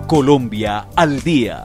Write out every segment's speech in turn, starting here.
Colombia al día.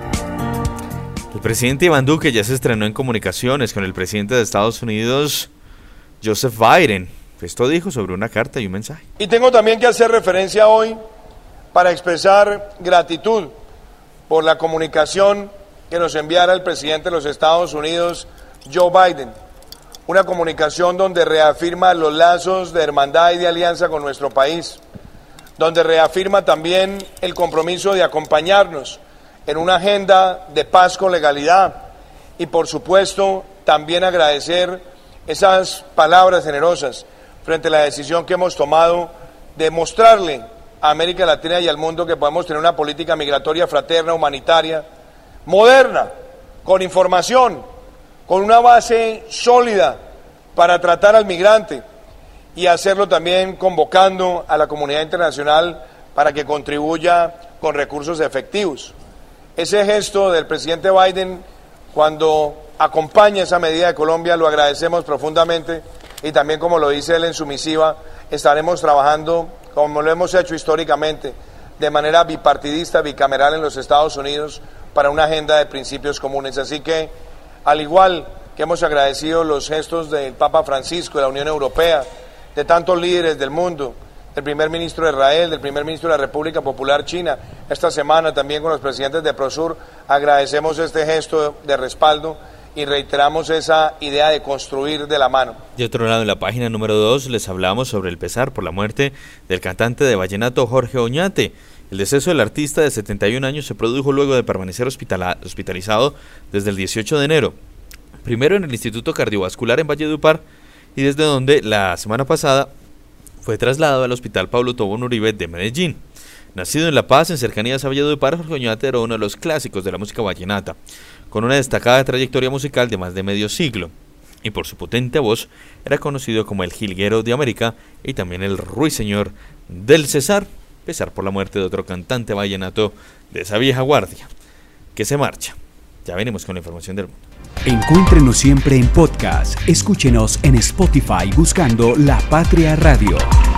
El presidente Iván Duque ya se estrenó en comunicaciones con el presidente de Estados Unidos, Joseph Biden. Esto dijo sobre una carta y un mensaje. Y tengo también que hacer referencia hoy para expresar gratitud por la comunicación que nos enviara el presidente de los Estados Unidos, Joe Biden. Una comunicación donde reafirma los lazos de hermandad y de alianza con nuestro país, donde reafirma también el compromiso de acompañarnos en una agenda de paz con legalidad y, por supuesto, también agradecer esas palabras generosas frente a la decisión que hemos tomado de mostrarle a América Latina y al mundo que podemos tener una política migratoria fraterna, humanitaria, moderna, con información, con una base sólida para tratar al migrante y hacerlo también convocando a la comunidad internacional para que contribuya con recursos efectivos. Ese gesto del presidente Biden, cuando acompaña esa medida de Colombia, lo agradecemos profundamente y también, como lo dice él en su misiva, estaremos trabajando, como lo hemos hecho históricamente, de manera bipartidista, bicameral en los Estados Unidos, para una agenda de principios comunes. Así que, al igual que hemos agradecido los gestos del Papa Francisco, de la Unión Europea, de tantos líderes del mundo, del primer ministro de Israel, del primer ministro de la República Popular China, esta semana también con los presidentes de Prosur, agradecemos este gesto de respaldo y reiteramos esa idea de construir de la mano. De otro lado, en la página número 2 les hablamos sobre el pesar por la muerte del cantante de vallenato Jorge Oñate. El deceso del artista de 71 años se produjo luego de permanecer hospitalizado desde el 18 de enero. Primero en el Instituto Cardiovascular en Valledupar y desde donde la semana pasada fue trasladado al Hospital Pablo Tobón Uribe de Medellín. Nacido en La Paz, en cercanías a Valledupar, Jorge Oñate era uno de los clásicos de la música vallenata, con una destacada trayectoria musical de más de medio siglo, y por su potente voz era conocido como el Jilguero de América y también el ruiseñor del Cesar, pesar por la muerte de otro cantante vallenato de esa vieja guardia, que se marcha. Ya venimos con la información del mundo. Encuéntrenos siempre en podcast. Escúchenos en Spotify buscando La Patria Radio.